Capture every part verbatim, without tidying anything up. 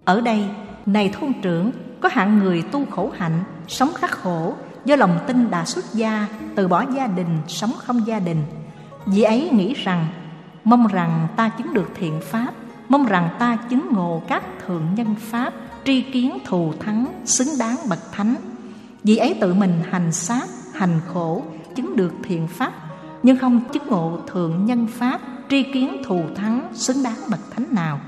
Ở đây, này thôn trưởng, có hạng người tu khổ hạnh, sống khắc khổ, do lòng tin đã xuất gia, từ bỏ gia đình, sống không gia đình. Vị ấy nghĩ rằng, mong rằng ta chứng được thiện pháp, mong rằng ta chứng ngộ các thượng nhân pháp, tri kiến thù thắng, xứng đáng bậc thánh. Vị ấy tự mình hành sát, hành khổ, chứng được thiện pháp, nhưng không chứng ngộ thượng nhân pháp, tri kiến thù thắng, xứng đáng bậc thánh nào.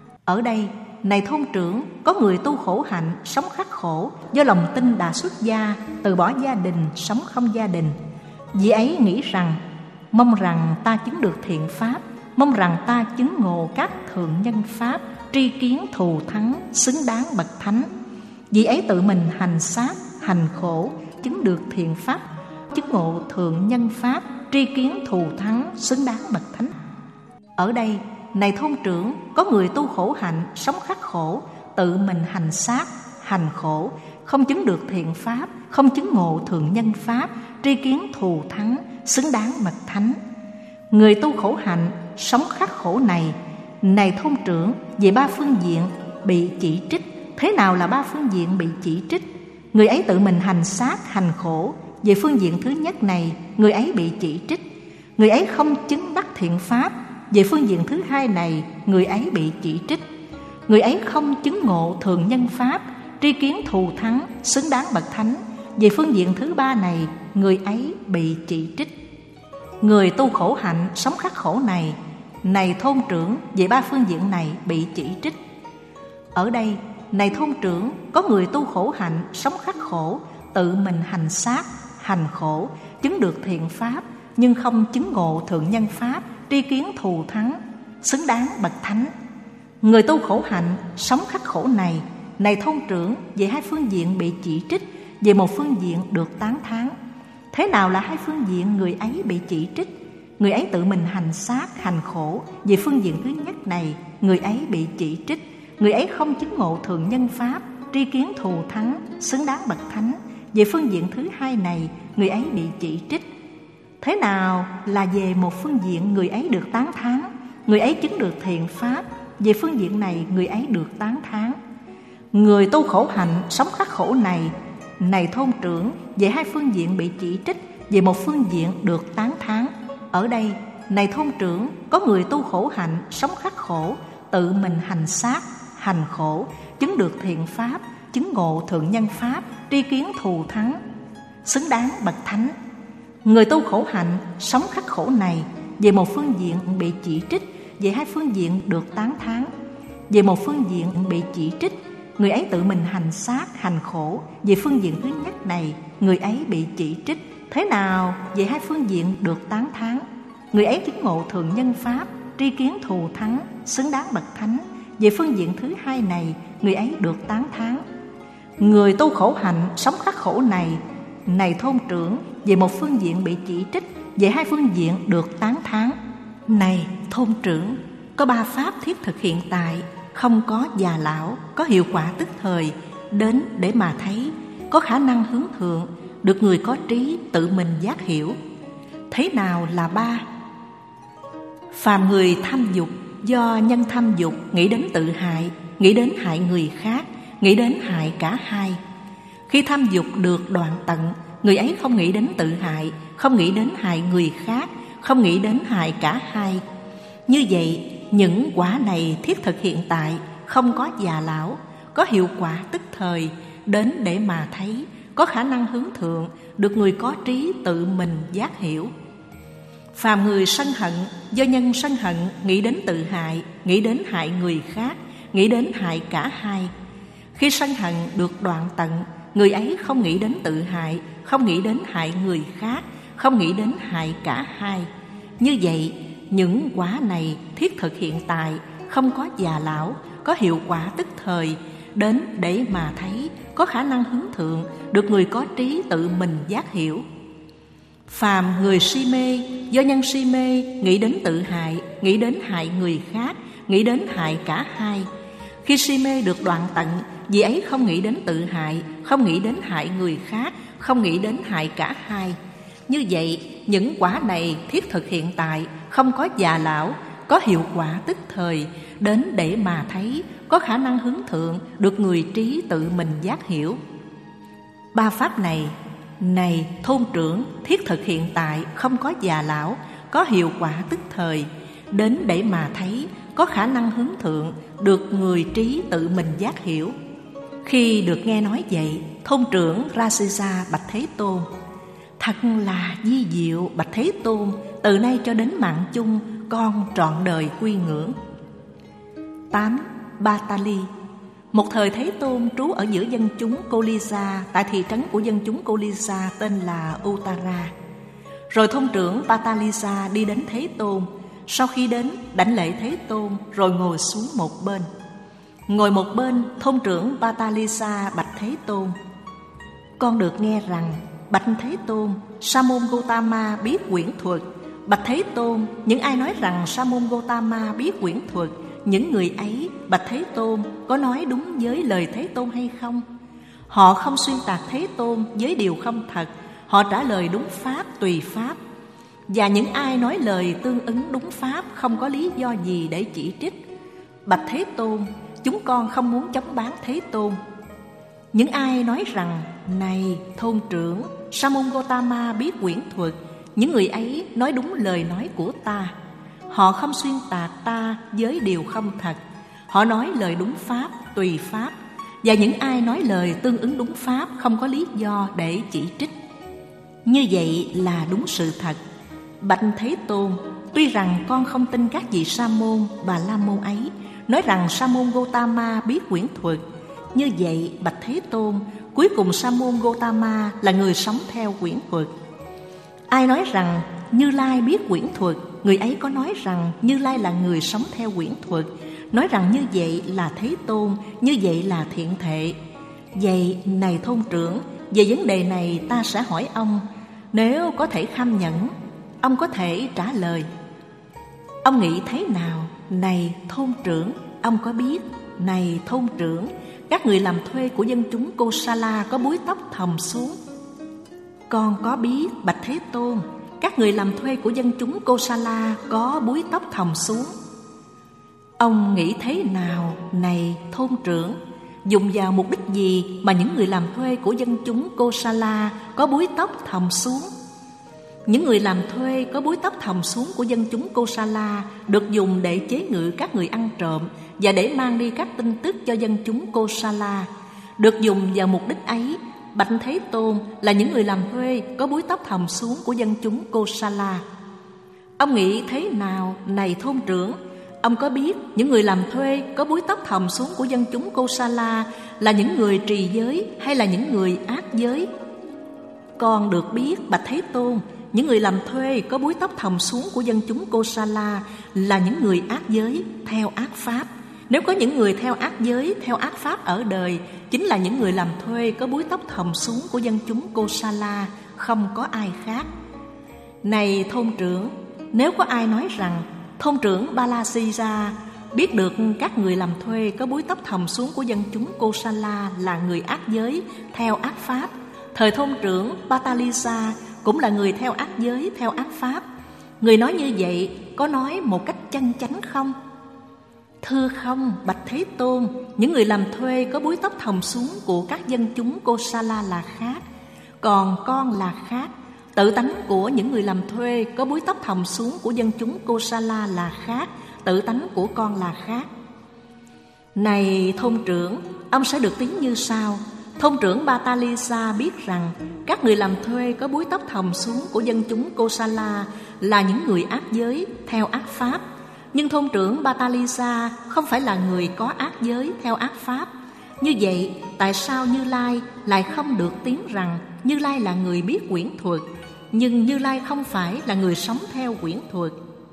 Ở đây, này thôn trưởng, có người tu khổ hạnh, sống khắc khổ, do lòng tin đã xuất gia, từ bỏ gia đình, sống không gia đình. Vị ấy nghĩ rằng, mong rằng ta chứng được thiện pháp, mong rằng ta chứng ngộ các thượng nhân pháp, tri kiến thù thắng, xứng đáng bậc thánh. Vị ấy tự mình hành sát, hành khổ, chứng được thiện pháp, chứng ngộ thượng nhân pháp, tri kiến thù thắng, xứng đáng bậc thánh. Ở đây, này thôn trưởng, có người tu khổ hạnh, sống khắc khổ, tự mình hành sát, hành khổ, không chứng được thiện pháp, không chứng ngộ thượng nhân pháp, tri kiến thù thắng, xứng đáng bậc thánh. Người tu khổ hạnh, sống khắc khổ này, này thôn trưởng, về ba phương diện bị chỉ trích. Thế nào là ba phương diện bị chỉ trích? Người ấy tự mình hành sát, hành khổ. Về phương diện thứ nhất này, người ấy bị chỉ trích. Người ấy không chứng đắc thiện pháp. Về phương diện thứ hai này, người ấy bị chỉ trích. Người ấy không chứng ngộ thượng nhân pháp, tri kiến thù thắng, xứng đáng bậc thánh. Về phương diện thứ ba này, người ấy bị chỉ trích. Người tu khổ hạnh, sống khắc khổ này, này thôn trưởng, về ba phương diện này bị chỉ trích. Ở đây, này thôn trưởng, có người tu khổ hạnh, sống khắc khổ, tự mình hành sát, hành khổ, chứng được thiện pháp, nhưng không chứng ngộ thượng nhân pháp, tri kiến thù thắng, xứng đáng bậc thánh. Người tu khổ hạnh, sống khắc khổ này, này thôn trưởng, về hai phương diện bị chỉ trích, về một phương diện được tán thán. Thế nào là hai phương diện người ấy bị chỉ trích? Người ấy tự mình hành sát, hành khổ. Về phương diện thứ nhất này, người ấy bị chỉ trích. Người ấy không chứng ngộ thượng nhân pháp, tri kiến thù thắng, xứng đáng bậc thánh. Về phương diện thứ hai này, người ấy bị chỉ trích. Thế nào là về một phương diện người ấy được tán thán? Người ấy chứng được thiện pháp. Về phương diện này, người ấy được tán thán. Người tu khổ hạnh, sống khắc khổ này, này thôn trưởng, về hai phương diện bị chỉ trích, về một phương diện được tán thán. Ở đây, này thôn trưởng, có người tu khổ hạnh, sống khắc khổ, tự mình hành sát, hành khổ, chứng được thiện pháp, chứng ngộ thượng nhân pháp, tri kiến thù thắng, xứng đáng bậc thánh. Người tu khổ hạnh, sống khắc khổ này, về một phương diện bị chỉ trích, về hai phương diện được tán thán. Về một phương diện bị chỉ trích, người ấy tự mình hành sát, hành khổ. Về phương diện thứ nhất này, người ấy bị chỉ trích. Thế nào về hai phương diện được tán thán? Người ấy chứng ngộ thượng nhân pháp, tri kiến thù thắng, xứng đáng bậc thánh. Về phương diện thứ hai này, người ấy được tán thán. Người tu khổ hạnh, sống khắc khổ này, này thôn trưởng, về một phương diện bị chỉ trích, về hai phương diện được tán thán. Này thôn trưởng, có ba pháp thiết thực hiện tại, không có già lão, có hiệu quả tức thời, đến để mà thấy, có khả năng hướng thượng, được người có trí tự mình giác hiểu. Thế nào là ba? Phàm người tham dục, do nhân tham dục nghĩ đến tự hại, nghĩ đến hại người khác, nghĩ đến hại cả hai. Khi tham dục được đoạn tận, người ấy không nghĩ đến tự hại, không nghĩ đến hại người khác, không nghĩ đến hại cả hai. Như vậy, những quả này thiết thực hiện tại, không có già lão, có hiệu quả tức thời, đến để mà thấy, có khả năng hướng thượng, được người có trí tự mình giác hiểu. Phàm người sân hận, do nhân sân hận nghĩ đến tự hại, nghĩ đến hại người khác, nghĩ đến hại cả hai. Khi sân hận được đoạn tận, người ấy không nghĩ đến tự hại, không nghĩ đến hại người khác, không nghĩ đến hại cả hai. Như vậy, những quả này thiết thực hiện tại, không có già lão, có hiệu quả tức thời, đến để mà thấy, có khả năng hướng thượng, được người có trí tự mình giác hiểu. Phàm người si mê, do nhân si mê nghĩ đến tự hại, nghĩ đến hại người khác, nghĩ đến hại cả hai. Khi si mê được đoạn tận, vì ấy không nghĩ đến tự hại, không nghĩ đến hại người khác, không nghĩ đến hại cả hai. Như vậy, những quả này thiết thực hiện tại, không có già lão, có hiệu quả tức thời, đến để mà thấy, có khả năng hướng thượng, được người trí tự mình giác hiểu. Ba pháp này, này thôn trưởng, thiết thực hiện tại, không có già lão, có hiệu quả tức thời, đến để mà thấy, có khả năng hướng thượng, được người trí tự mình giác hiểu. Khi được nghe nói vậy, thôn trưởng Rasisa bạch Thế Tôn: thật là vi diệu bạch Thế Tôn, từ nay cho đến mạng chung, con trọn đời quy ngưỡng. Tám. Batali. Một thời Thế Tôn trú ở giữa dân chúng Kolisa, tại thị trấn của dân chúng Kolisa tên là Uttara. Rồi thôn trưởng Patalisa đi đến Thế Tôn. Sau khi đến, đảnh lễ Thế Tôn, rồi ngồi xuống một bên. Ngồi một bên, thôn trưởng Patalisa bạch Thế Tôn: con được nghe rằng, bạch Thế Tôn, Sa môn Gotama biết quyển thuật. Bạch Thế Tôn, những ai nói rằng Sa môn Gotama biết quyển thuật, những người ấy, bạch Thế Tôn, có nói đúng với lời Thế Tôn hay không? Họ không xuyên tạc Thế Tôn với điều không thật, họ trả lời đúng pháp tùy pháp. Và những ai nói lời tương ứng đúng pháp, không có lý do gì để chỉ trích. Bạch Thế Tôn, chúng con không muốn chống bán Thế Tôn. Những ai nói rằng, này thôn trưởng, Sa môn Gotama biết quyển thuật, những người ấy nói đúng lời nói của ta. Họ không xuyên tạc ta với điều không thật, họ nói lời đúng pháp tùy pháp. Và những ai nói lời tương ứng đúng pháp, không có lý do để chỉ trích. Như vậy là đúng sự thật. Bạch Thế Tôn, tuy rằng con không tin các vị Sa môn, Bà La môn ấy nói rằng Sa môn Gotama biết quyển thuật. Như vậy bạch Thế Tôn, cuối cùng Sa môn Gotama là người sống theo quyển thuật. Ai nói rằng Như Lai biết quyển thuật, người ấy có nói rằng Như Lai là người sống theo quyển thuật, nói rằng như vậy là Thế Tôn, như vậy là thiện thệ. Vậy này thôn trưởng, về vấn đề này ta sẽ hỏi ông, nếu có thể kham nhẫn, ông có thể trả lời. Ông nghĩ thế nào, này thôn trưởng? Ông có biết, này thôn trưởng, các người làm thuê của dân chúng Kosala có búi tóc thòng xuống? Con có biết, bạch Thế Tôn, các người làm thuê của dân chúng Kosala có búi tóc thòng xuống. Ông nghĩ thế nào, này thôn trưởng? Dùng vào mục đích gì mà những người làm thuê của dân chúng Kosala có búi tóc thòng xuống? Những người làm thuê có búi tóc thòng xuống của dân chúng Kosala được dùng để chế ngự các người ăn trộm và để mang đi các tin tức cho dân chúng Kosala. Được dùng vào mục đích ấy, bạch Thế Tôn, là những người làm thuê có búi tóc thòng xuống của dân chúng Kosala. Ông nghĩ thế nào, này thôn trưởng? Ông có biết những người làm thuê có búi tóc thòng xuống của dân chúng Kosala là những người trì giới hay là những người ác giới? Con được biết, bạch Thế Tôn, những người làm thuê có búi tóc thòng xuống của dân chúng Kosala là những người ác giới, theo ác pháp. Nếu có những người theo ác giới, theo ác pháp ở đời, chính là những người làm thuê có búi tóc thòng xuống của dân chúng Kosala, không có ai khác. Này thôn trưởng, nếu có ai nói rằng thôn trưởng Balasira biết được các người làm thuê có búi tóc thòng xuống của dân chúng Kosala là người ác giới, theo ác pháp, thời thôn trưởng Patalisa cũng là người theo ác giới, theo ác pháp, người nói như vậy có nói một cách chân chánh không? Thưa không, bạch Thế Tôn, những người làm thuê có búi tóc thòng xuống của các dân chúng Kosala là khác, còn con là khác. Tự tánh của những người làm thuê có búi tóc thòng xuống của dân chúng Kosala là khác, tự tánh của con là khác. Này thôn trưởng, ông sẽ được tiếng như sau. Thôn trưởng Batalisa biết rằng các người làm thuê có búi tóc thòng xuống của dân chúng Kosala là những người ác giới, theo ác pháp. Nhưng thôn trưởng Batalisa không phải là người có ác giới, theo ác pháp. Như vậy, tại sao Như Lai lại không được tiếng rằng Như Lai là người biết quyển thuật, nhưng Như Lai không phải là người sống theo quyển thuật?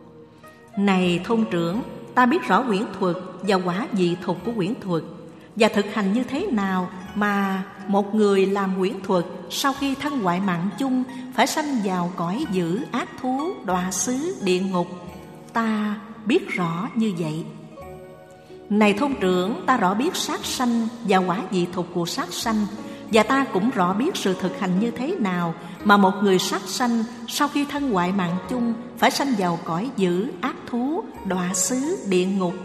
Này thôn trưởng, ta biết rõ quyển thuật và quả vị thục của quyển thuật, và thực hành như thế nào mà một người làm quyển thuật sau khi thân hoại mạng chung phải sanh vào cõi dữ, ác thú, đọa xứ, địa ngục. Ta biết rõ như vậy. Này thôn trưởng, ta rõ biết sát sanh và quả vị thục của sát sanh, và ta cũng rõ biết sự thực hành như thế nào mà một người sát sanh sau khi thân hoại mạng chung phải sanh vào cõi dữ, ác thú, thú, đọa xứ, địa ngục.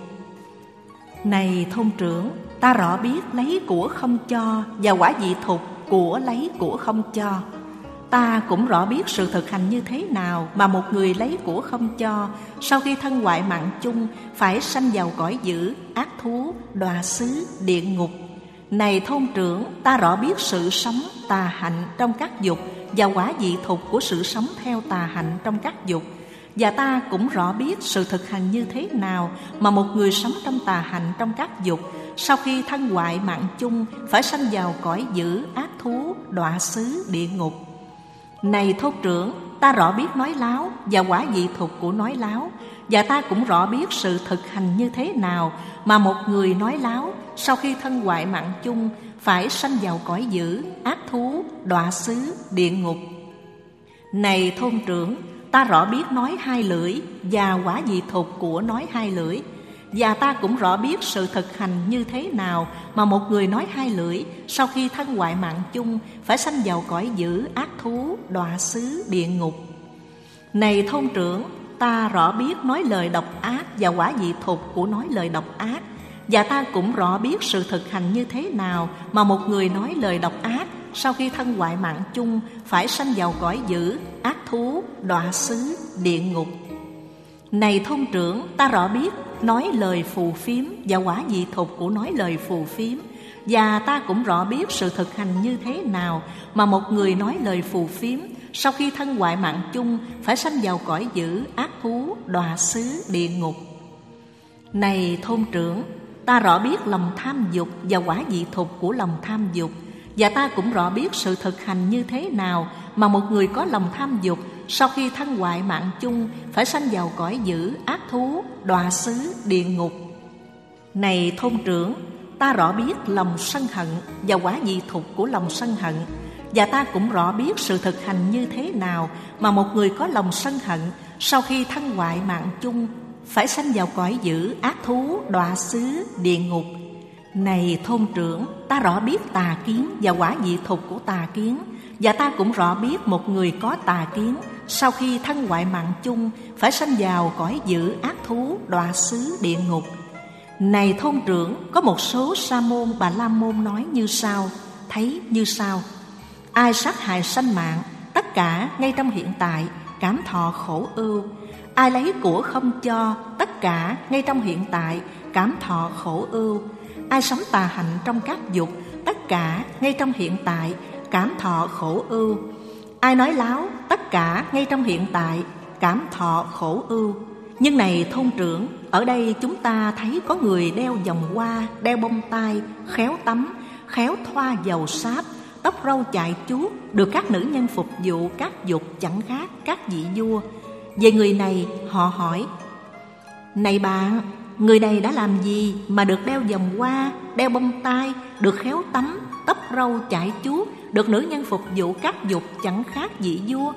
Này thôn trưởng, ta rõ biết lấy của không cho và quả vị thục của lấy của không cho. Ta cũng rõ biết sự thực hành như thế nào mà một người lấy của không cho, sau khi thân hoại mạng chung, phải sanh vào cõi dữ, ác thú, đọa xứ, địa ngục. Này thôn trưởng, ta rõ biết sự sống tà hạnh trong các dục và quả vị thục của sự sống theo tà hạnh trong các dục. Và ta cũng rõ biết sự thực hành như thế nào mà một người sống trong tà hạnh trong các dục, sau khi thân hoại mạng chung, phải sanh vào cõi dữ, ác thú, đọa xứ, địa ngục. Này thôn trưởng, ta rõ biết nói láo và quả vị thục của nói láo. Và ta cũng rõ biết sự thực hành như thế nào mà một người nói láo, sau khi thân hoại mạng chung, phải sanh vào cõi dữ, ác thú, đọa xứ, địa ngục. Này thôn trưởng, ta rõ biết nói hai lưỡi và quả vị thục của nói hai lưỡi. Và ta cũng rõ biết sự thực hành như thế nào mà một người nói hai lưỡi, sau khi thân hoại mạng chung, phải sanh vào cõi dữ, ác thú, đọa xứ, địa ngục. Này thôn trưởng, ta rõ biết nói lời độc ác và quả vị thục của nói lời độc ác. Và ta cũng rõ biết sự thực hành như thế nào mà một người nói lời độc ác, sau khi thân hoại mạng chung, phải sanh vào cõi dữ, ác thú, đọa xứ, địa ngục. Này thôn trưởng, ta rõ biết nói lời phù phiếm và quả vị thục của nói lời phù phiếm. Và ta cũng rõ biết sự thực hành như thế nào mà một người nói lời phù phiếm, sau khi thân hoại mạng chung, phải sanh vào cõi dữ, ác thú, đọa xứ, địa ngục. Này thôn trưởng, ta rõ biết lòng tham dục và quả vị thục của lòng tham dục. Và ta cũng rõ biết sự thực hành như thế nào mà một người có lòng tham dục, sau khi thân hoại mạng chung, phải sanh vào cõi dữ, ác thú, đọa xứ, địa ngục. Này thôn trưởng, ta rõ biết lòng sân hận và quả vị thục của lòng sân hận. Và ta cũng rõ biết sự thực hành như thế nào mà một người có lòng sân hận, sau khi thân hoại mạng chung, phải sanh vào cõi dữ, ác thú, đọa xứ, địa ngục. Này thôn trưởng, ta rõ biết tà kiến và quả vị thục của tà kiến. Và ta cũng rõ biết một người có tà kiến, sau khi thân hoại mạng chung, phải sanh vào cõi dữ, ác thú, đọa xứ, địa ngục. Này thôn trưởng, có một số sa môn, bà la môn nói như sau, thấy như sau: ai sát hại sanh mạng, tất cả ngay trong hiện tại, cảm thọ khổ ưu. Ai lấy của không cho, tất cả ngay trong hiện tại, cảm thọ khổ ưu. Ai sống tà hạnh trong các dục, tất cả ngay trong hiện tại, cảm thọ khổ ưu. Ai nói láo, tất cả ngay trong hiện tại, cảm thọ khổ ưu. Nhưng này thôn trưởng, ở đây chúng ta thấy có người đeo vòng hoa, đeo bông tai, khéo tắm, khéo thoa dầu sáp, tóc râu chạy chuốt, được các nữ nhân phục vụ các dục chẳng khác các vị vua. Về người này họ hỏi: này bạn, người này đã làm gì mà được đeo vòng hoa, đeo bông tai, được khéo tắm, tóc râu chải chuốt, được nữ nhân phục vụ các dục chẳng khác vị vua?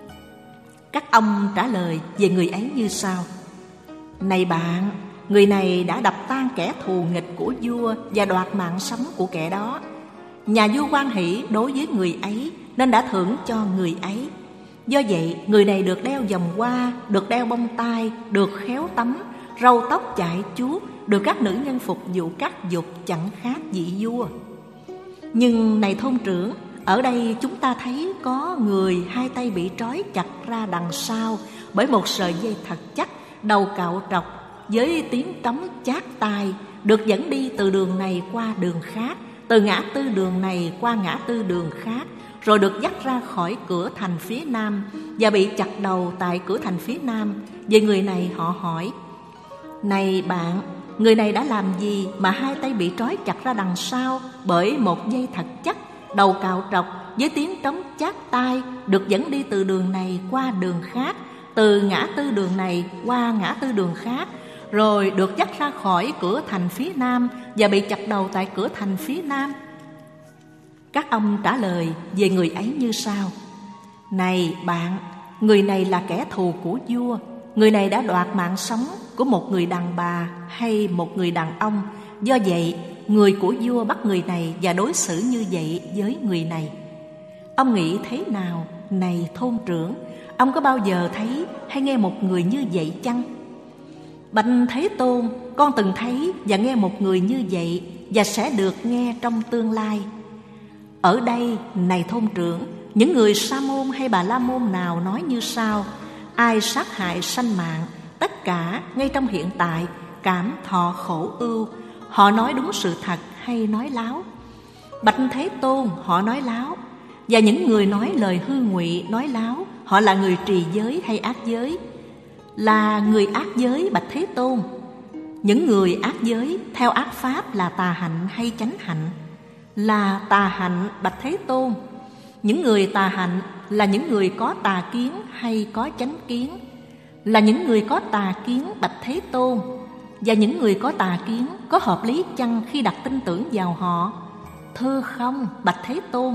Các ông trả lời về người ấy như sau: này bạn, người này đã đập tan kẻ thù nghịch của vua và đoạt mạng sống của kẻ đó. Nhà vua hoan hỷ đối với người ấy nên đã thưởng cho người ấy. Do vậy, người này được đeo vòng hoa, được đeo bông tai, được khéo tắm, râu tóc chải chuốt, được các nữ nhân phục vụ các dục chẳng khác vị vua. Nhưng này thôn trưởng, ở đây chúng ta thấy có người hai tay bị trói chặt ra đằng sau bởi một sợi dây thật chắc, đầu cạo trọc, với tiếng trống chát tai, được dẫn đi từ đường này qua đường khác, từ ngã tư đường này qua ngã tư đường khác, rồi được dắt ra khỏi cửa thành phía nam và bị chặt đầu tại cửa thành phía nam. Về người này họ hỏi: này bạn, người này đã làm gì mà hai tay bị trói chặt ra đằng sau bởi một dây thật chắc, đầu cạo trọc, với tiếng trống chát tai, được dẫn đi từ đường này qua đường khác, từ ngã tư đường này qua ngã tư đường khác, rồi được dắt ra khỏi cửa thành phía nam và bị chặt đầu tại cửa thành phía nam? Các ông trả lời về người ấy như sau: này bạn, người này là kẻ thù của vua. Người này đã đoạt mạng sống của một người đàn bà hay một người đàn ông. Do vậy, người của vua bắt người này và đối xử như vậy với người này. Ông nghĩ thế nào, này thôn trưởng? Ông có bao giờ thấy hay nghe một người như vậy chăng? Bạch Thế Tôn, con từng thấy và nghe một người như vậy, và sẽ được nghe trong tương lai. Ở đây, này thôn trưởng, những người Sa môn hay Bà La môn nào nói như sau: ai sát hại sanh mạng, tất cả ngay trong hiện tại, cảm thọ khổ ưu, họ nói đúng sự thật hay nói láo? Bạch Thế Tôn, họ nói láo. Và những người nói lời hư ngụy, nói láo, họ là người trì giới hay ác giới? Là người ác giới, bạch Thế Tôn. Những người ác giới theo ác pháp là tà hạnh hay chánh hạnh? Là tà hạnh, bạch Thế Tôn. Những người tà hạnh là những người có tà kiến hay có chánh kiến? Là những người có tà kiến, bạch Thế Tôn. Và những người có tà kiến có hợp lý chăng khi đặt tin tưởng vào họ? Thưa không, bạch Thế Tôn.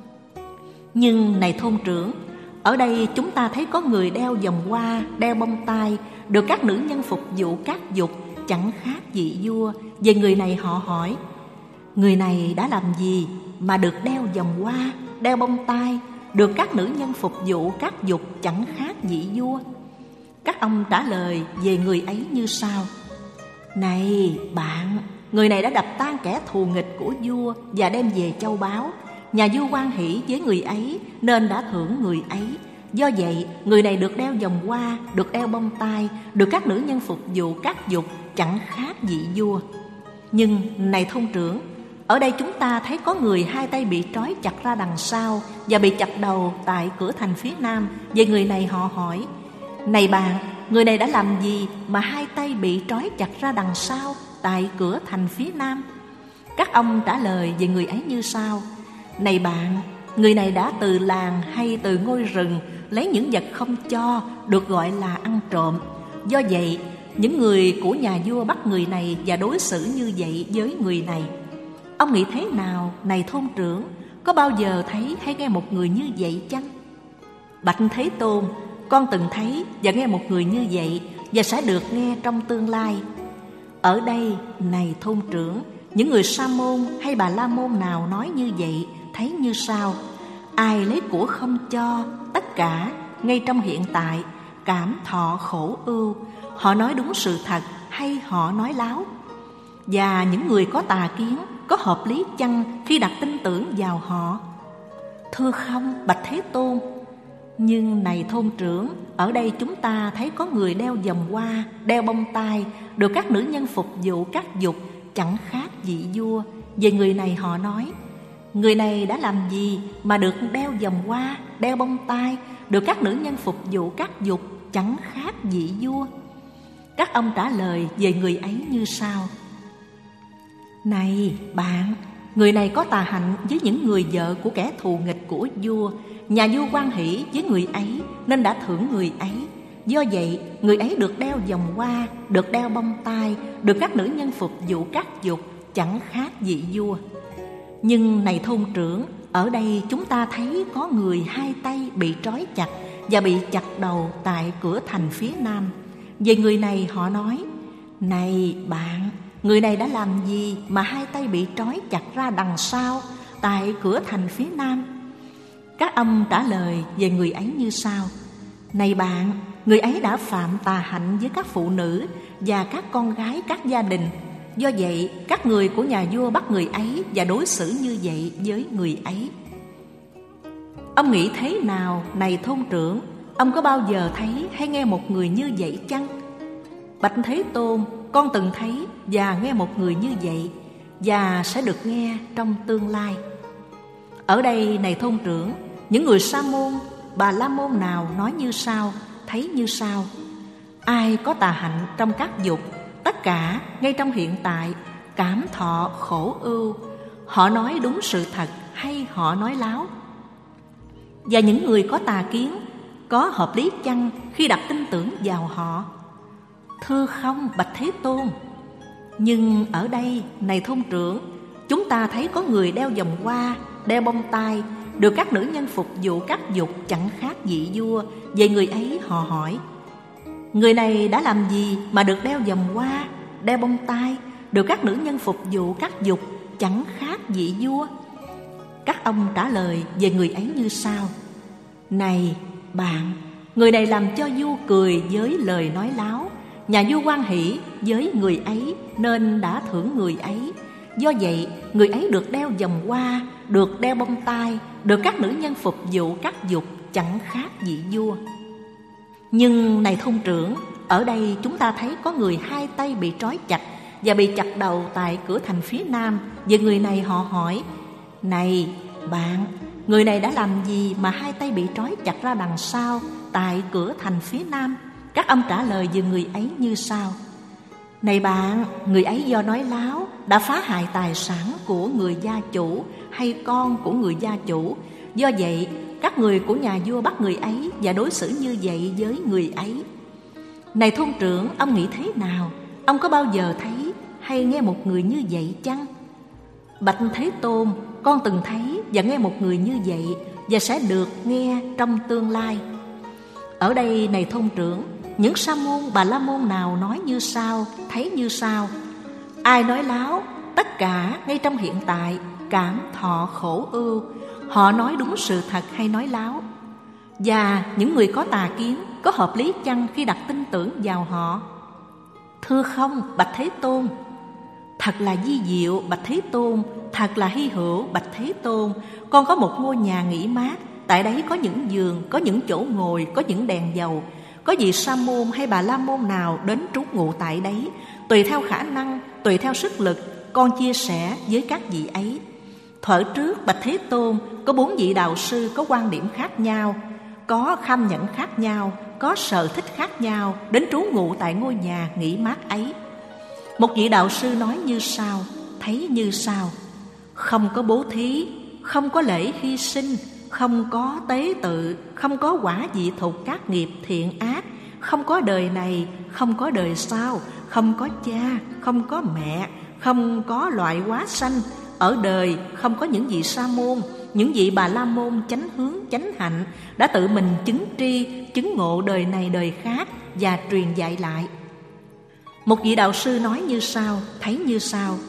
Nhưng này thôn trưởng, ở đây chúng ta thấy có người đeo vòng hoa, đeo bông tai, được các nữ nhân phục vụ các dục, chẳng khác vị vua. Về người này họ hỏi: người này đã làm gì mà được đeo vòng hoa, đeo bông tai, được các nữ nhân phục vụ các dục, chẳng khác vị vua? Các ông trả lời về người ấy như sau: này bạn, người này đã đập tan kẻ thù nghịch của vua và đem về châu báu. Nhà vua hoan hỷ với người ấy nên đã thưởng người ấy. Do vậy, người này được đeo vòng hoa, được đeo bông tai, được các nữ nhân phục vụ các dục, chẳng khác vị vua. Nhưng này thôn trưởng, ở đây chúng ta thấy có người hai tay bị trói chặt ra đằng sau và bị chặt đầu tại cửa thành phía nam. Về người này họ hỏi: này bạn, người này đã làm gì mà hai tay bị trói chặt ra đằng sau tại cửa thành phía nam? Các ông trả lời về người ấy như sau: này bạn, người này đã từ làng hay từ ngôi rừng lấy những vật không cho, được gọi là ăn trộm. Do vậy, những người của nhà vua bắt người này và đối xử như vậy với người này. Ông nghĩ thế nào, này thôn trưởng? Có bao giờ thấy hay nghe một người như vậy chăng? Bạch Thế Tôn, con từng thấy và nghe một người như vậy, và sẽ được nghe trong tương lai. Ở đây, này thôn trưởng, những người Sa môn hay Bà La môn nào nói như vậy, thấy như sau: ai lấy của không cho, tất cả ngay trong hiện tại, cảm thọ khổ ưu, họ nói đúng sự thật hay họ nói láo? Và những người có tà kiến có hợp lý chăng khi đặt tin tưởng vào họ? Thưa không, bạch Thế Tôn. Nhưng này thôn trưởng, ở đây chúng ta thấy có người đeo vòng hoa, đeo bông tai, được các nữ nhân phục vụ các dục, chẳng khác vị vua. Về người này họ nói: người này đã làm gì mà được đeo vòng hoa, đeo bông tai, được các nữ nhân phục vụ các dục, chẳng khác vị vua? Các ông trả lời về người ấy như sau: này bạn, người này có tà hạnh với những người vợ của kẻ thù nghịch của vua. Nhà vua hoan hỷ với người ấy nên đã thưởng người ấy. Do vậy, người ấy được đeo vòng hoa, được đeo bông tai, được các nữ nhân phục vụ các dục, chẳng khác vị vua. Nhưng này thôn trưởng, ở đây chúng ta thấy có người hai tay bị trói chặt và bị chặt đầu tại cửa thành phía nam. Về người này họ nói: này bạn, người này đã làm gì mà hai tay bị trói chặt ra đằng sau tại cửa thành phía nam? Các ông trả lời về người ấy như sau: này bạn, người ấy đã phạm tà hạnh với các phụ nữ và các con gái các gia đình. Do vậy, các người của nhà vua bắt người ấy và đối xử như vậy với người ấy. Ông nghĩ thế nào, này thôn trưởng? Ông có bao giờ thấy hay nghe một người như vậy chăng? Bạch Thế Tôn, con từng thấy và nghe một người như vậy, và sẽ được nghe trong tương lai. Ở đây, này thôn trưởng, những người Sa môn, Bà La môn nào nói như sau, thấy như sau: ai có tà hạnh trong các dục, tất cả ngay trong hiện tại, cảm thọ khổ ưu, họ nói đúng sự thật hay họ nói láo? Và những người có tà kiến có hợp lý chăng khi đặt tin tưởng vào họ? Thưa không, bạch Thế Tôn. Nhưng ở đây, này thôn trưởng, chúng ta thấy có người đeo vòng hoa, đeo bông tai, được các nữ nhân phục vụ các dục, chẳng khác vị vua. Về người ấy họ hỏi: người này đã làm gì mà được đeo vòng hoa, đeo bông tai, được các nữ nhân phục vụ các dục, chẳng khác vị vua? Các ông trả lời về người ấy như sau: này bạn, người này làm cho vua cười với lời nói láo, Nhà vua hoan hỷ với người ấy nên đã thưởng người ấy. Do vậy, người ấy được đeo vòng hoa, được đeo bông tai, được các nữ nhân phục vụ các dục, chẳng khác vị vua. Nhưng này thôn trưởng, ở đây chúng ta thấy có người hai tay bị trói chặt và bị chặt đầu tại cửa thành phía nam. Về người này họ hỏi: Này bạn, người này đã làm gì mà hai tay bị trói chặt ra đằng sau tại cửa thành phía nam? Các ông trả lời về người ấy như sau: Này bạn, người ấy do nói láo đã phá hại tài sản của người gia chủ hay con của người gia chủ. Do vậy, các người của nhà vua bắt người ấy và đối xử như vậy với người ấy. Này thôn trưởng, ông nghĩ thế nào? Ông có bao giờ thấy hay nghe một người như vậy chăng? Bạch Thế Tôn, con từng thấy và nghe một người như vậy, và sẽ được nghe trong tương lai. Ở đây này thôn trưởng, những sa môn bà la môn nào nói như sau, thấy như sau: Ai nói láo, tất cả ngay trong hiện tại cảm thọ khổ ưu. Họ nói đúng sự thật hay nói láo? Và những người có tà kiến có hợp lý chăng khi đặt tin tưởng vào họ? Thưa không, bạch Thế Tôn. Thật là vi diệu, bạch Thế Tôn. Thật là hy hữu, bạch Thế Tôn. Con có một ngôi nhà nghỉ mát. Tại đấy có những giường, có những chỗ ngồi, có những đèn dầu. Có vị sa môn hay bà la môn nào đến trú ngụ tại đấy, tùy theo khả năng, tùy theo sức lực, con chia sẻ với các vị ấy. Thuở trước, bạch Thế Tôn, có bốn vị đạo sư có quan điểm khác nhau, có kham nhẫn khác nhau, có sở thích khác nhau, đến trú ngụ tại ngôi nhà nghỉ mát ấy. Một vị đạo sư nói như sau, thấy như sau: Không có bố thí, không có lễ hy sinh, không có tế tự, không có quả vị thục các nghiệp thiện ác, không có đời này, không có đời sau, không có cha, không có mẹ, không có loại hóa sanh. Ở đời không có những vị sa môn, những vị bà la môn chánh hướng chánh hạnh đã tự mình chứng tri, chứng ngộ đời này đời khác và truyền dạy lại. Một vị đạo sư nói như sau, thấy như sau: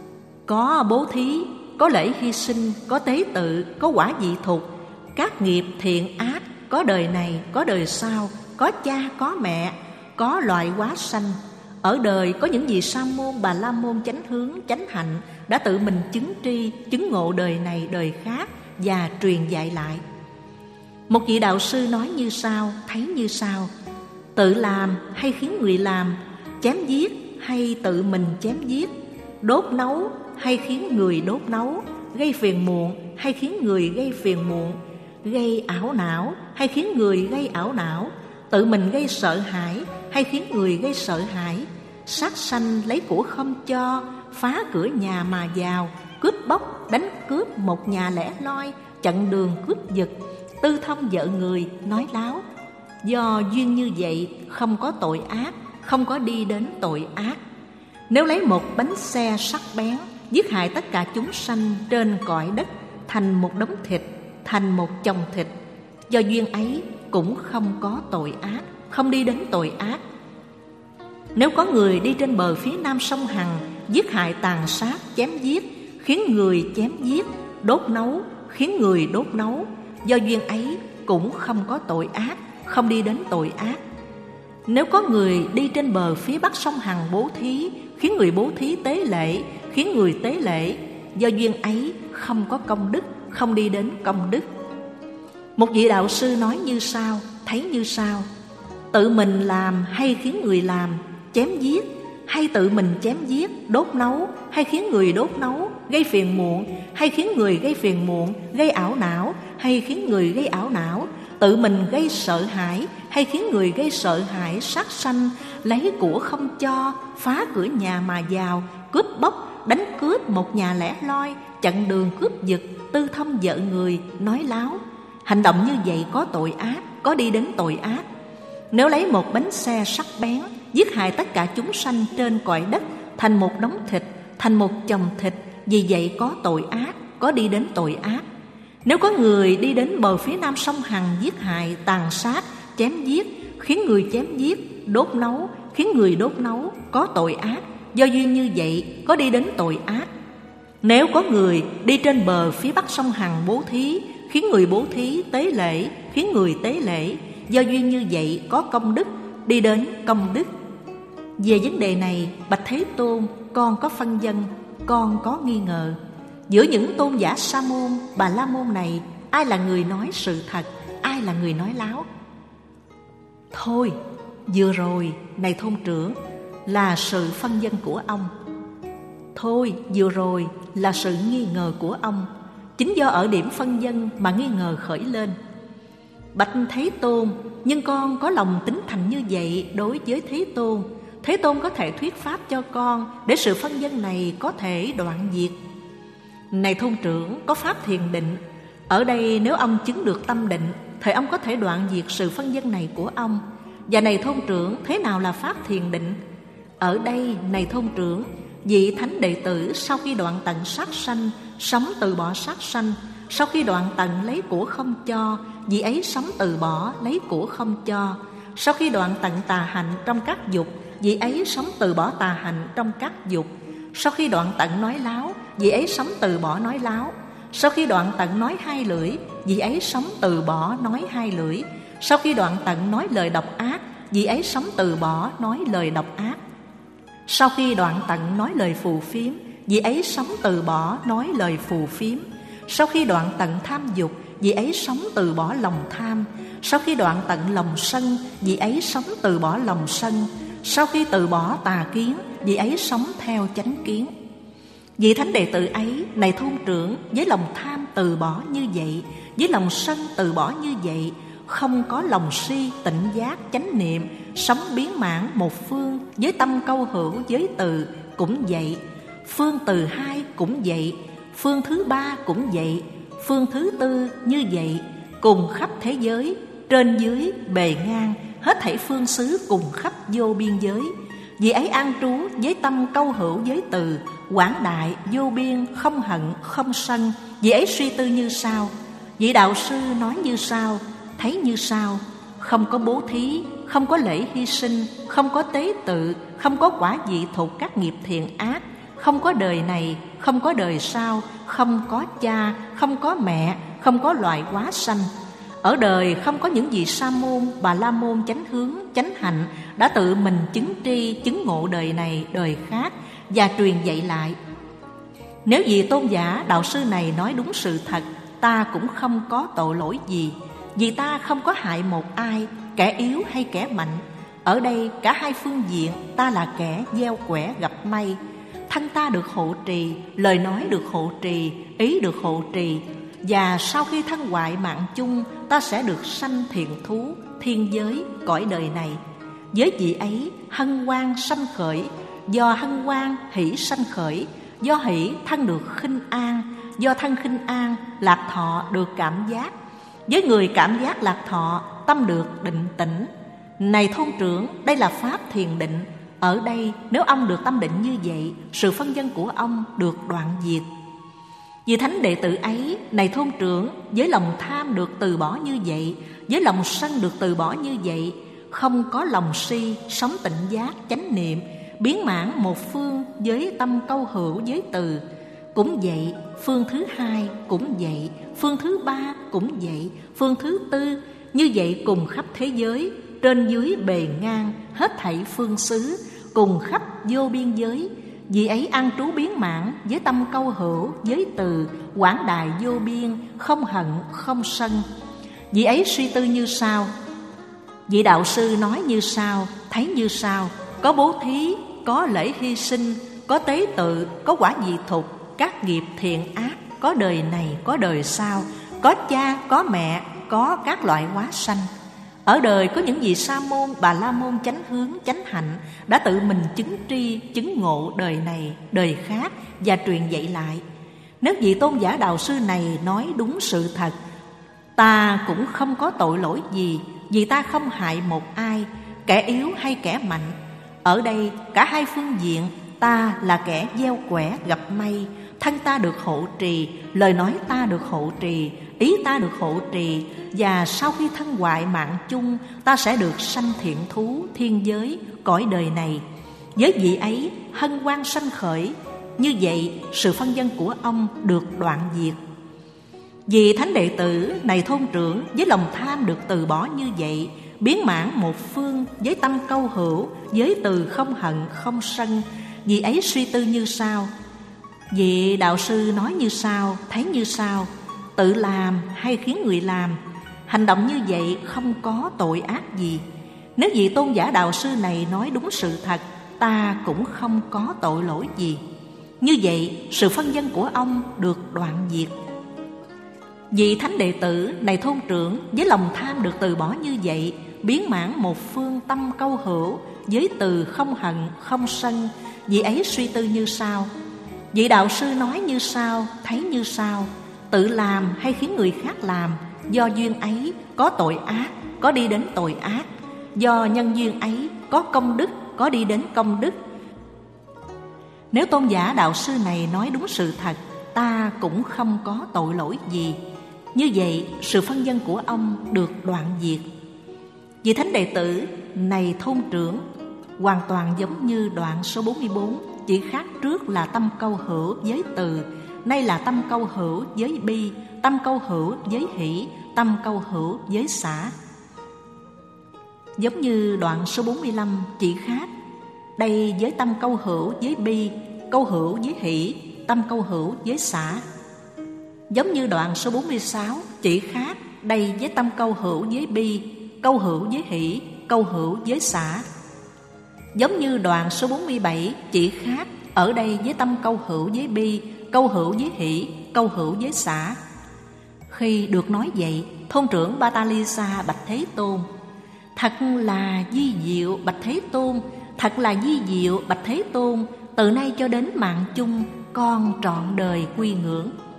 Có bố thí, có lễ hy sinh, có tế tự, có quả vị thục, các nghiệp thiện ác, có đời này, có đời sau, có cha, có mẹ, có loại hóa sanh. Ở đời có những vị sa môn, bà la môn chánh hướng, chánh hạnh đã tự mình chứng tri, chứng ngộ đời này, đời khác và truyền dạy lại. Một vị đạo sư nói như sau, thấy như sau: Tự làm hay khiến người làm, chém giết hay tự mình chém giết, đốt nấu hay khiến người đốt nấu, gây phiền muộn hay khiến người gây phiền muộn, gây ảo não hay khiến người gây ảo não, tự mình gây sợ hãi hay khiến người gây sợ hãi, sát sanh lấy của không cho, phá cửa nhà mà vào, cướp bóc đánh cướp một nhà lẻ loi, chặn đường cướp giật, tư thông vợ người, nói láo. Do duyên như vậy không có tội ác, không có đi đến tội ác. Nếu lấy một bánh xe sắc bén giết hại tất cả chúng sanh trên cõi đất thành một đống thịt, thành một chồng thịt, do duyên ấy cũng không có tội ác, không đi đến tội ác. Nếu có người đi trên bờ phía nam sông Hằng giết hại tàn sát, chém giết, khiến người chém giết, đốt nấu, khiến người đốt nấu, do duyên ấy cũng không có tội ác, không đi đến tội ác. Nếu có người đi trên bờ phía bắc sông Hằng bố thí, khiến người bố thí tế lễ, khiến người tế lễ, do duyên ấy không có công đức, không đi đến công đức. Một vị đạo sư nói như sau, thấy như sau: Tự mình làm hay khiến người làm, chém giết hay tự mình chém giết, đốt nấu hay khiến người đốt nấu, gây phiền muộn hay khiến người gây phiền muộn, gây ảo não hay khiến người gây ảo não, tự mình gây sợ hãi hay khiến người gây sợ hãi, sát sanh lấy của không cho, phá cửa nhà mà vào, cướp bóc đánh cướp một nhà lẻ loi, chặn đường cướp giật, tư thông vợ người, nói láo. Hành động như vậy có tội ác, có đi đến tội ác. Nếu lấy một bánh xe sắc bén giết hại tất cả chúng sanh trên cõi đất thành một đống thịt, thành một chồng thịt, vì vậy có tội ác, có đi đến tội ác. Nếu có người đi đến bờ phía nam sông Hằng giết hại, tàn sát, chém giết, khiến người chém giết, đốt nấu, khiến người đốt nấu, có tội ác, do duyên như vậy có đi đến tội ác. Nếu có người đi trên bờ phía bắc sông Hằng bố thí, khiến người bố thí tế lễ, khiến người tế lễ, do duyên như vậy có công đức, đi đến công đức. Về vấn đề này, bạch Thế Tôn, con có phân vân, con có nghi ngờ. Giữa những tôn giả Sa môn, Bà La môn này, ai là người nói sự thật, ai là người nói láo? Thôi, vừa rồi, này thôn trưởng, là sự phân vân của ông. Thôi, vừa rồi là sự nghi ngờ của ông. Chính do ở điểm phân vân mà nghi ngờ khởi lên. Bạch Thế Tôn, nhưng con có lòng tín thành như vậy đối với Thế Tôn. Thế Tôn có thể thuyết pháp cho con để sự phân vân này có thể đoạn diệt. Này thôn trưởng, có pháp thiền định. Ở đây nếu ông chứng được tâm định, thì ông có thể đoạn diệt sự phân vân này của ông. Và này thôn trưởng, thế nào là pháp thiền định? Ở đây, này thôn trưởng, vị thánh đệ tử sau khi đoạn tận sát sanh, sống từ bỏ sát sanh. Sau khi đoạn tận lấy của không cho, vị ấy sống từ bỏ lấy của không cho. Sau khi đoạn tận tà hạnh trong các dục, vị ấy sống từ bỏ tà hạnh trong các dục. Sau khi đoạn tận nói láo, vị ấy sống từ bỏ nói láo. Sau khi đoạn tận nói hai lưỡi, vị ấy sống từ bỏ nói hai lưỡi. Sau khi đoạn tận nói lời độc ác, vị ấy sống từ bỏ nói lời độc ác. Sau khi đoạn tận nói lời phù phiếm, vị ấy sống từ bỏ nói lời phù phiếm. Sau khi đoạn tận tham dục, vị ấy sống từ bỏ lòng tham. Sau khi đoạn tận lòng sân, vị ấy sống từ bỏ lòng sân. Sau khi từ bỏ tà kiến, vị ấy sống theo chánh kiến. Vị thánh đệ tử ấy, này thôn trưởng, với lòng tham từ bỏ như vậy, với lòng sân từ bỏ như vậy, không có lòng si, tịnh giác, chánh niệm, sống biến mãn một phương, với tâm câu hữu giới từ cũng vậy. Phương từ hai cũng vậy, phương thứ ba cũng vậy, phương thứ tư như vậy, cùng khắp thế giới, trên dưới, bề ngang, hết thảy phương xứ cùng khắp vô biên giới. Vì ấy an trú với tâm câu hữu giới từ, quảng đại, vô biên, không hận, không sân. Vì ấy suy tư như sau, vị đạo sư nói như sau, thấy như sau: không có bố thí, không có lễ hy sinh, không có tế tự, không có quả vị thuộc các nghiệp thiện ác, không có đời này, không có đời sau, không có cha, không có mẹ, không có loài hóa sanh. Ở đời không có những vị sa môn, bà la môn chánh hướng, chánh hạnh đã tự mình chứng tri, chứng ngộ đời này, đời khác và truyền dạy lại. Nếu vị tôn giả đạo sư này nói đúng sự thật, ta cũng không có tội lỗi gì, vì ta không có hại một ai, kẻ yếu hay kẻ mạnh. Ở đây cả hai phương diện, ta là kẻ gieo quẻ gặp may. Thân ta được hộ trì, lời nói được hộ trì, ý được hộ trì. Và sau khi thân hoại mạng chung, ta sẽ được sanh thiện thú, thiên giới, cõi đời này. Với vị ấy, hân hoan sanh khởi, do hân hoan hỷ sanh khởi, do hỷ thân được khinh an, do thân khinh an lạc thọ được cảm giác. Với người cảm giác lạc thọ, tâm được định tĩnh. Này thôn trưởng, đây là pháp thiền định. Ở đây nếu ông được tâm định như vậy, sự phân vân của ông được đoạn diệt. Vì thánh đệ tử ấy, này thôn trưởng, với lòng tham được từ bỏ như vậy, với lòng sân được từ bỏ như vậy, không có lòng si, sống tịnh giác, chánh niệm, biến mãn một phương với tâm câu hữu giới từ. Cũng vậy, phương thứ hai cũng vậy, phương thứ ba cũng vậy, phương thứ tư, như vậy cùng khắp thế giới, trên dưới bề ngang, hết thảy phương xứ, cùng khắp vô biên giới. Vì ấy an trú biến mãn với tâm câu hữu, giới từ, quảng đại vô biên, không hận, không sân. Vì ấy suy tư như sau, vị đạo sư nói như sau, thấy như sau: có bố thí, có lễ hy sinh, có tế tự, có quả vị thục, các nghiệp thiện ác, có đời này, có đời sau, có cha, có mẹ, có các loại hóa sanh. Ở đời có những vị sa môn, bà la môn chánh hướng, chánh hạnh đã tự mình chứng tri, chứng ngộ đời này, đời khác và truyền dạy lại. Nếu vị tôn giả đạo sư này nói đúng sự thật, ta cũng không có tội lỗi gì, vì ta không hại một ai, kẻ yếu hay kẻ mạnh. Ở đây cả hai phương diện, ta là kẻ gieo quẻ gặp may, thân ta được hộ trì, lời nói ta được hộ trì, ý ta được hộ trì. Và sau khi thân hoại mạng chung, ta sẽ được sanh thiện thú, thiên giới, cõi đời này. Với vị ấy, hân hoan sanh khởi. Như vậy, sự phân vân của ông được đoạn diệt. Vì thánh đệ tử, này thôn trưởng, với lòng tham được từ bỏ như vậy, biến mãn một phương với tâm câu hữu, với từ không hận không sân. Vị ấy suy tư như sau. Vị đạo sư nói như sau, thấy như sau, tự làm hay khiến người làm. Hành động như vậy không có tội ác gì. Nếu vị tôn giả đạo sư này nói đúng sự thật, ta cũng không có tội lỗi gì. Như vậy, sự phân vân của ông được đoạn diệt. Vị thánh đệ tử này thôn trưởng, với lòng tham được từ bỏ như vậy, biến mãn một phương tâm câu hữu, với từ không hận không sân. Vị ấy suy tư như sau. Vị đạo sư nói như sau, thấy như sau, tự làm hay khiến người khác làm. Do duyên ấy có tội ác, có đi đến tội ác. Do nhân duyên ấy có công đức, có đi đến công đức. Nếu tôn giả đạo sư này nói đúng sự thật, ta cũng không có tội lỗi gì. Như vậy, sự phân vân của ông được đoạn diệt. Vị thánh đệ tử này thôn trưởng, hoàn toàn giống như đoạn số bốn mươi bốn, chỉ khác trước là tâm câu hữu với từ, nay là tâm câu hữu với bi, tâm câu hữu với hỷ, tâm câu hữu với xả. Giống như đoạn số bốn mươi lăm, chỉ khác đây với tâm câu hữu với bi, câu hữu với hỷ, tâm câu hữu với xả. Giống như đoạn số bốn mươi sáu, chỉ khác đây với tâm câu hữu với bi, câu hữu với hỷ, câu hữu với xả. Giống như đoạn số bốn mươi bảy, chỉ khác ở đây với tâm câu hữu với bi, câu hữu với hỷ, câu hữu với xả. Khi được nói vậy, thôn trưởng Batalisa bạch Thế Tôn: Thật là vi diệu bạch Thế Tôn, thật là vi diệu bạch Thế Tôn, từ nay cho đến mạng chung con trọn đời quy ngưỡng.